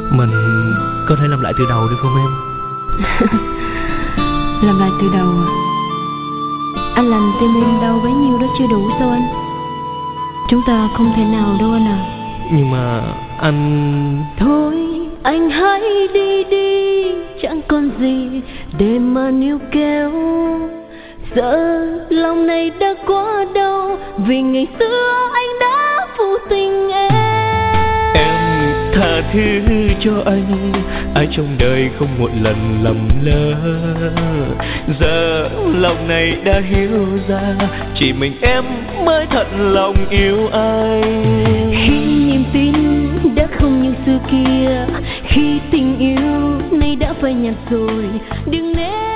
Mình có thể làm lại từ đầu được không em? Làm lại từ đầu à? Anh làm tim em đau bấy nhiêu đó chưa đủ sao anh? Chúng ta không thể nào đâu anh à. Nhưng mà anh... Thôi anh hãy đi đi, chẳng còn gì để mà níu kéo. Giờ lòng này đã quá đau, vì ngày xưa anh đã phụ tình em. Em tha thứ cho anh, ai trong đời không một lần lầm lỡ. Giờ lòng này đã hiểu ra, chỉ mình em mới thật lòng yêu anh. Khi niềm tin đã không như xưa kia, khi tình yêu nay đã phai nhạt rồi, đừng nên